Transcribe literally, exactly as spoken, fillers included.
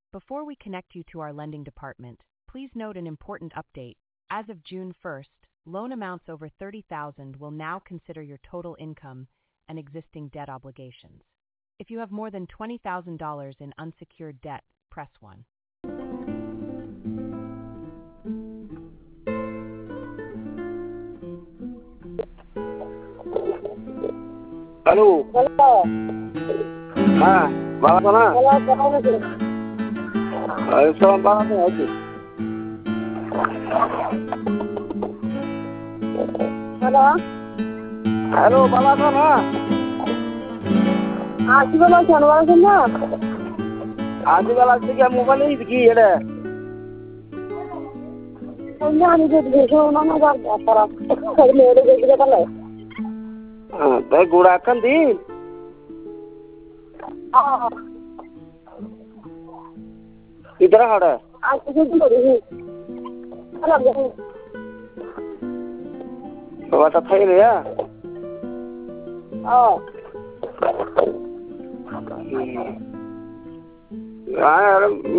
Before we connect you to our lending department, please note an important update. As of June first, loan amounts over thirty thousand dollars will now consider your total income and existing debt obligations. If you have more than twenty thousand dollars in unsecured debt, press one. Hello. Hello. हाँ बाबा था ना Hello, कहाँ से? अरे सब बाबा से है जी Hello. Hello बाबा था ना आज वाला शनिवार को ना आज वाला से क्या मोबाइल नहीं दिखी है रे अन्य आने के देखो ना ना बात करा कल मेरे देख के कल हाँ तो गुड़ा कन दी हाँ इधर खड़ा है आज के दिन बोली कल अब बाबा तो खाई रहा हाँ हाँ यार